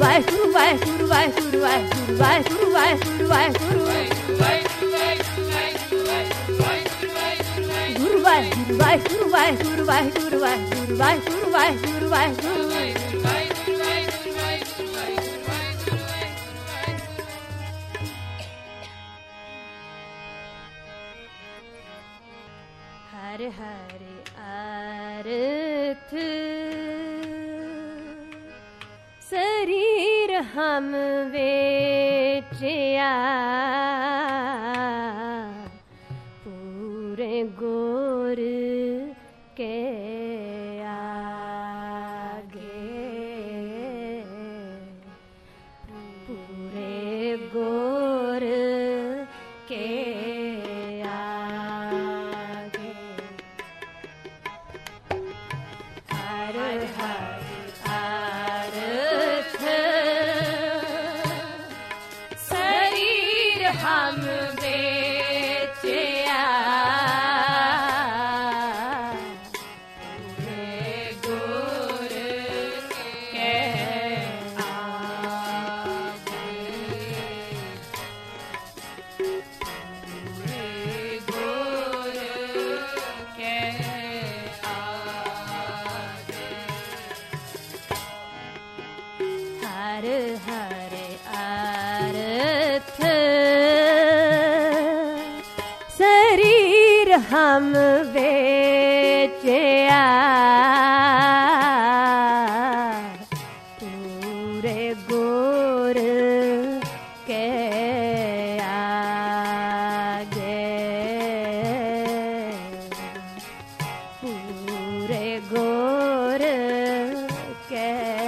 हर हर अर्थ शरीर हम बेचिया पूरे गोर के आगे पूरे गोर के आगे हर हर अर्थ शरीर हम बेचिया पूरे गोर के आगे पूरे गोर के आगे हर हर अर्थ शरीर हम बेचिया पूरे गोर के आगे पूरे गोर के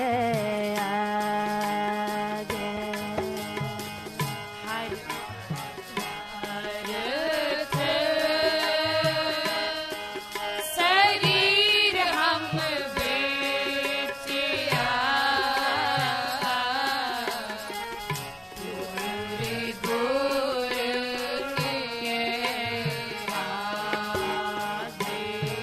आगे हर अर्थ शरीर हम बेचिया पूरे गोर के आगे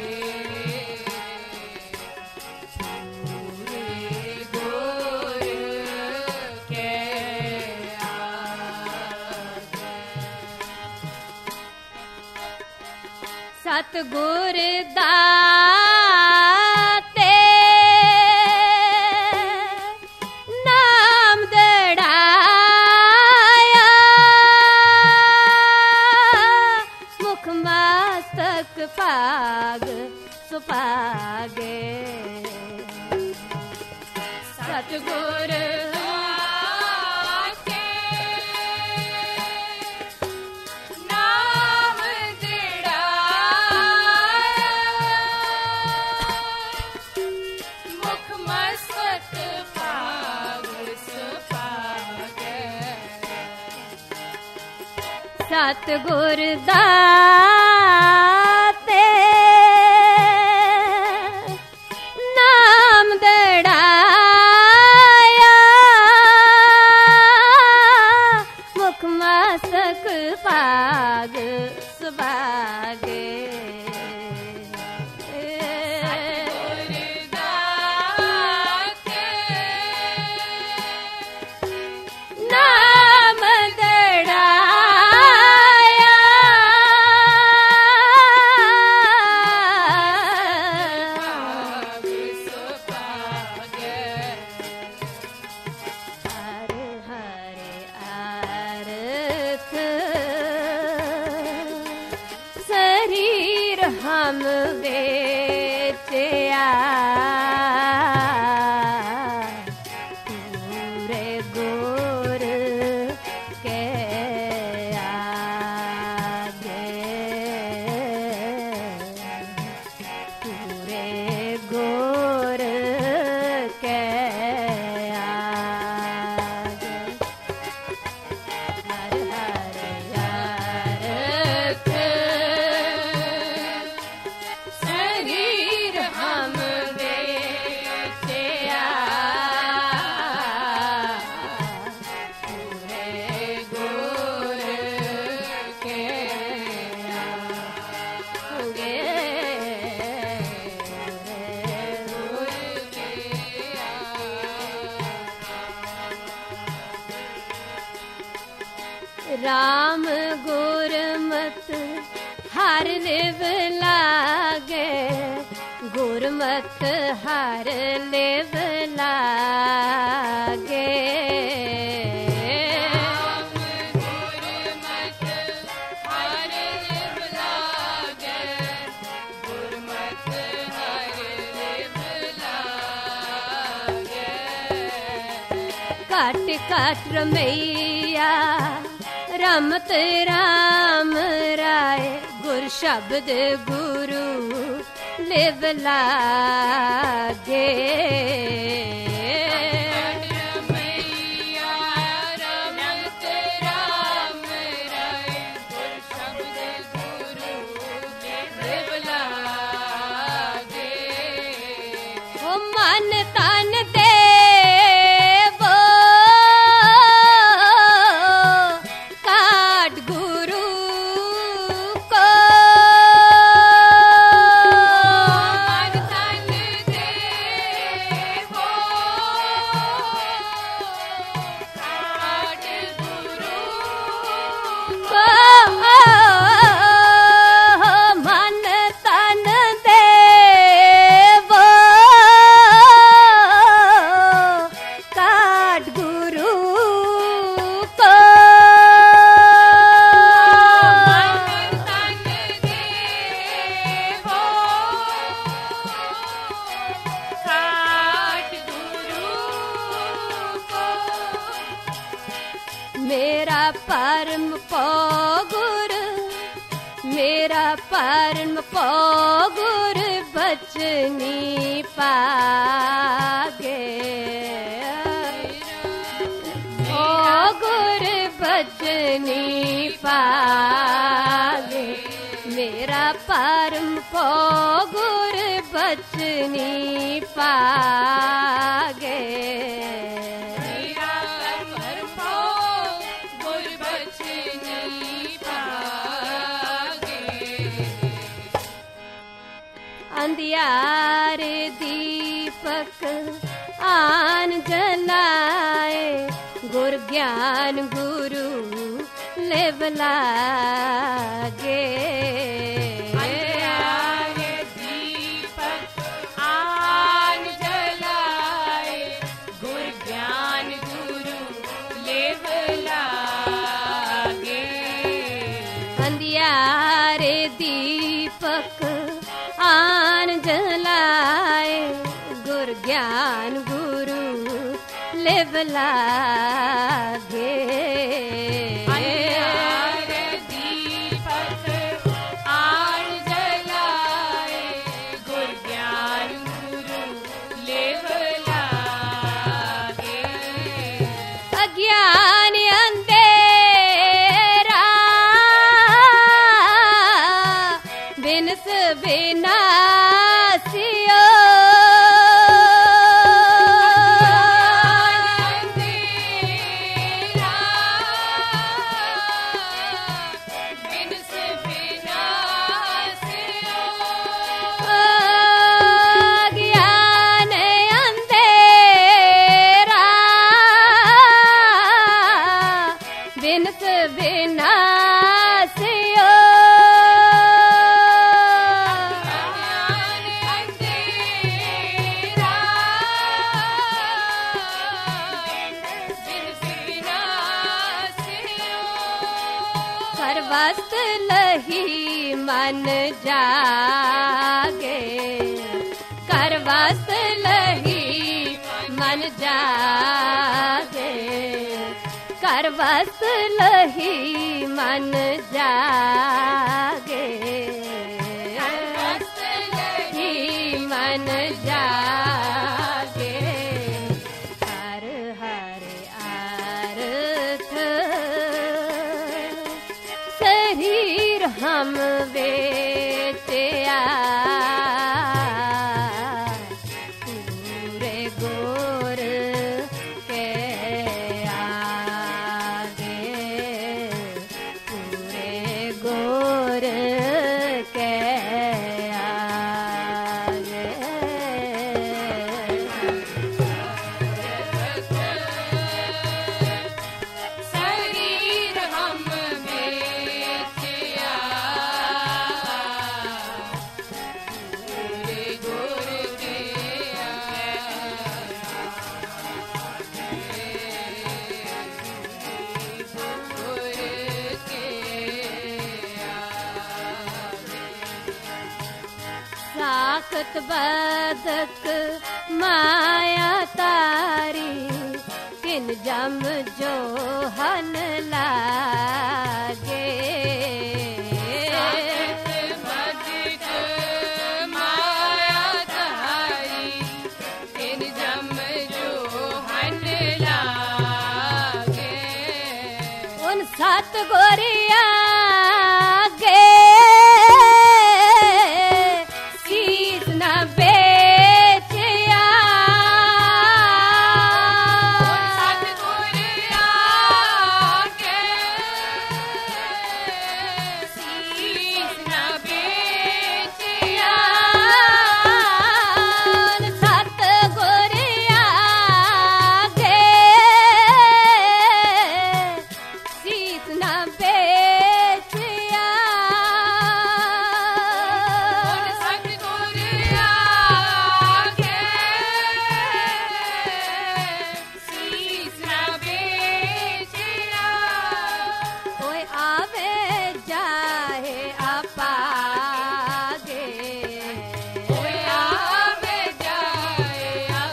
पूरे गोर के आगे सतगुर दाते नाम दड़ाया मुख मस्तक पाग सुपागे सतगुर दाते नाम मुख मस्तक पाग सुपागे सतगुर दाते नाम दड़ाया मुख मस्तक पाग सुपागे नाम दड़ाया पाग सुपागे हर हर अर्थ शरीर हम बेचिया पूरे गोर के आगे पूरे गोर के आगे हर हर अर्थ शरीर हम बेचिया पूरे गोर के आगे राम गुरमत हर लिव लागे, गुरमत हर लिव लागे। काट काट रमैया रमत राम राय, गुर शब्द गुरु लिव लागे। मन तन देवो काट गुरु को, मन तन देवो काट गुरु को, मन तन देवो काट गुरु को, मन तन देवो काट गुरु को। मेरा परम पौ गुर, मेरा परम पौ गुर बचनी पागे, ओ गुर बचनी पागे। मेरा परम पौ गुर बचनी पागे, मेरा परम पौ गुर बचनी पागे। अंधियारे दीपक आन जलाए, गुर ज्ञान गुरु लिव लागे। अंधियारे दीपक आन जलाए, गुर ज्ञान गुरु लिव लागे। अंधियारे दीपक आन जलाए, गुर ज्ञान गुरु लिव लागे। अंधियारे दीपक आन जलाए, गुर ज्ञान गुरु लिव लागे। अज्ञान अंधेरा बिनस बिनासियो, बिनस बिनासियो। ज्ञान अंधेरा बिनस बिनासियो, करवस्त लही मन जागे, करवस्त लही मन जागे, करवस्त लही मन जागे, करवस्त लही मन जागे। हर हर आरथ शरीर हम बेचिया, पूरे गोर के आगे, पूरे गोर के आगे। ताकत बदक माया तारी किन जम जो हन लागे बदक माया तारी किन जम जो हन लागे उन सात गोरिया गे शीश न बेचिया सतगुरिया के शीश न बेचिया उन सात गोरिया गे शीश न बेचिया सतगुरिया के शीश न बेचिया कोई आवे जाए अपागे कोई आवे जाए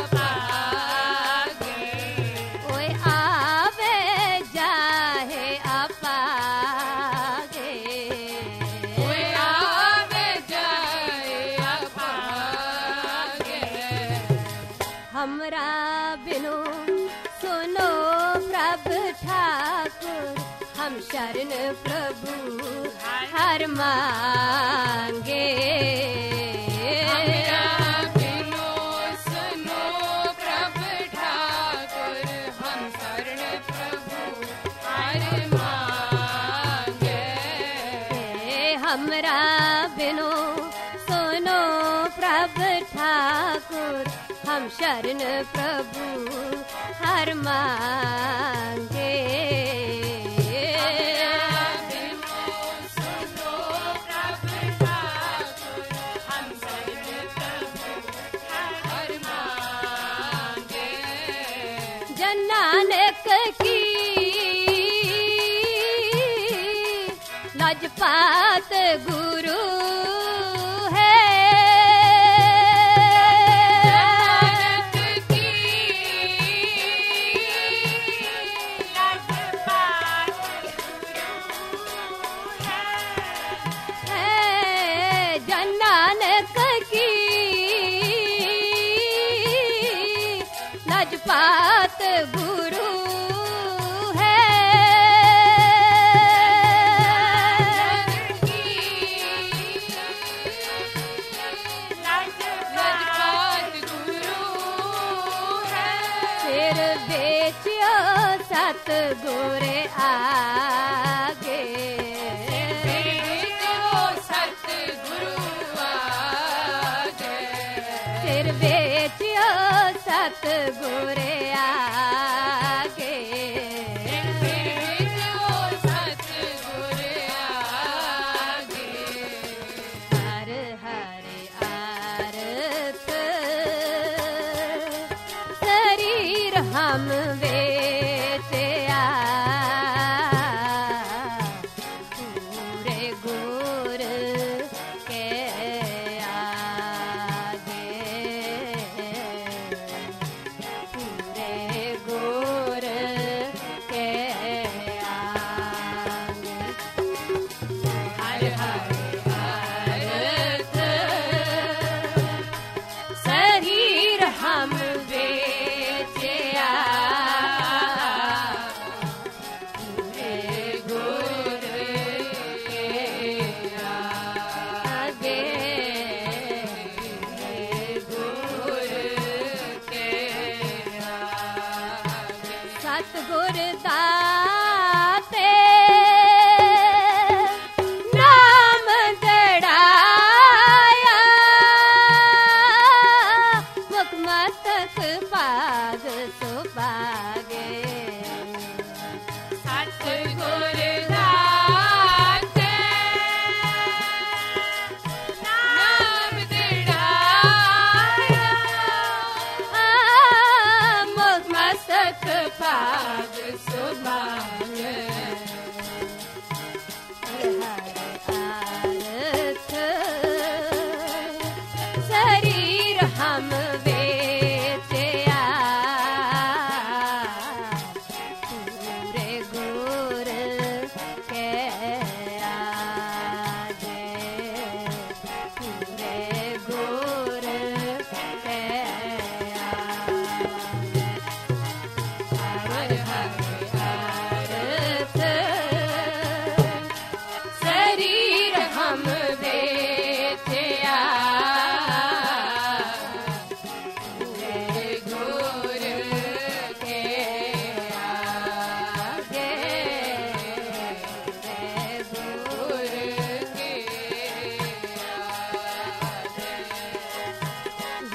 अपागे कोई आवे जाए अपागे कोई आवे जाए अपागे हमरा बिनु सुनो प्रभु ठाकुर हम शरण प्रभु हर मांगे हमरा बिनु सुनो प्रभु ठाकुर हम शरण प्रभु हर मांगे हमरा बिनु सुनो प्रभु ठाकुर हम शरण प्रभु हर मांगे सुनो प्रभु ठाकुर हम शरण प्रभु हर मांगे जन नानक की लजपात गुरु है नानक की लजपात गुरु है जन नानक की लजपात गुरु है लजपात गुरु है सिर बेचियो सतगुरे आगे जो सतगुरु आगे सिर बेचियो सतगुरे आगे जो सतगुरु आगे हर हर आरत शरीर हम बेचिया पूरे गुर के आगे पूरे गुर के आगे हर हर भारत शरीर हम बेचिया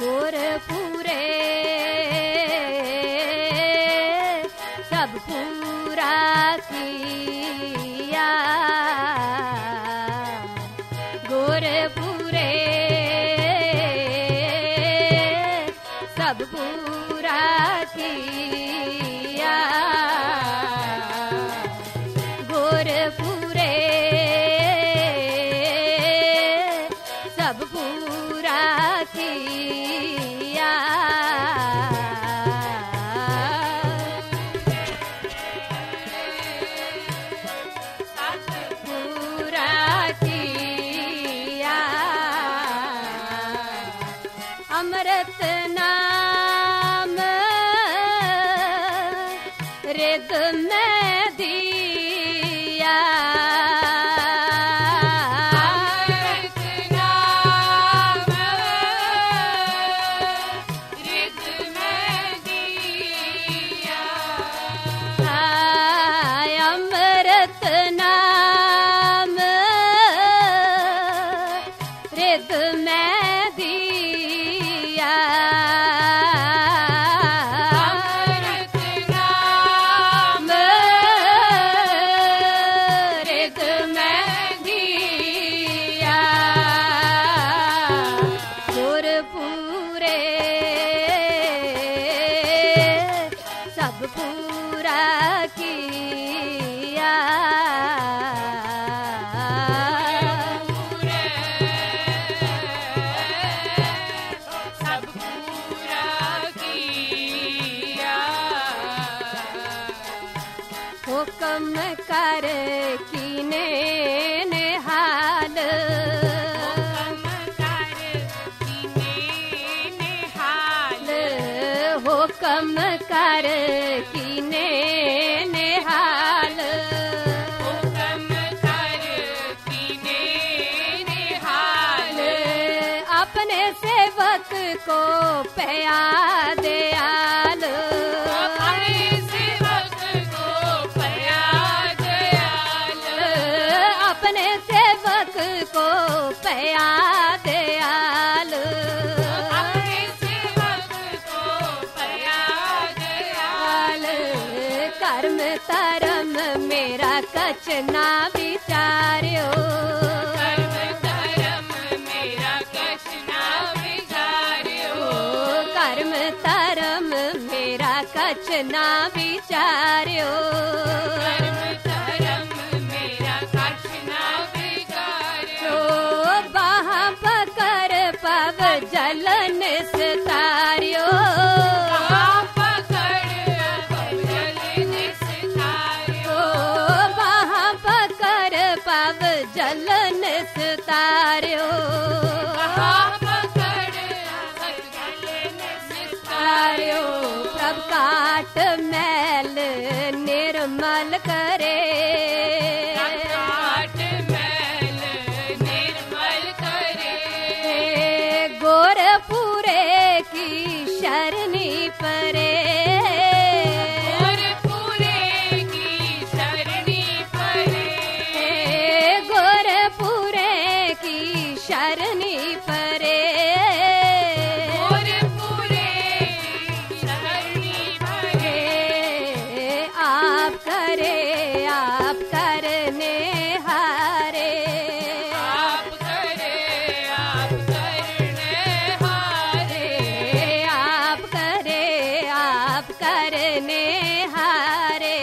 गुर पूरे सब पूरा किया, गुर पूरे सब पूरा किया, गुर पूरे सब पूरा किया, पूरा किया। अमृत नाम रिद में दिया, अमृत नाम रिद में दिया, रिद में दिया, गुर पूरे सब पूरा किया, सब पूरा किया। हुक्म कर कीने निहाल, हुक्म कर कीने निहाल, अपने सेवक को पया दयाल, अपने सेवक को पया दयाल, कर्म धर्म मेरा कछ ना विचार्यो, कर्म धर्म मेरा कछ ना विचार्यो, बाहा पकड़ पव जलन सितार्यो, बाहा पकड़ पव जलन सितार्यो, प्रभ काट मैल निर्मल करे, गोर पूरे की शरणी परे, गोर पूरे की शरणी परे, आप करे आप करने हारे, आप करे आप करने हारे,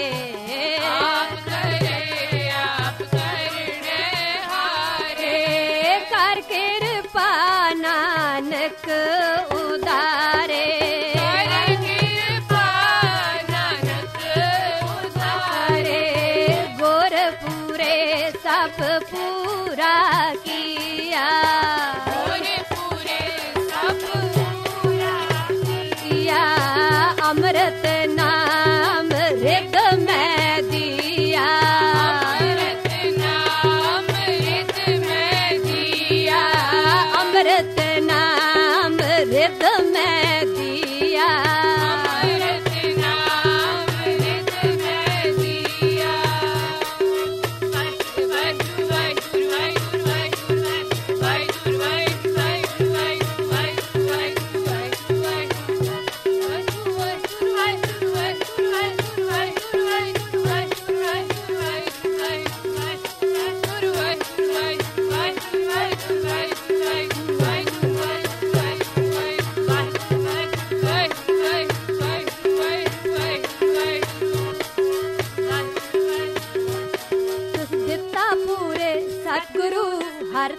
कर कृपा नानक उदारे, गोर पूरे सब पूरा किया, किया, अमृत नाम रिद में दिया, अमृत नाम रिद में दिया,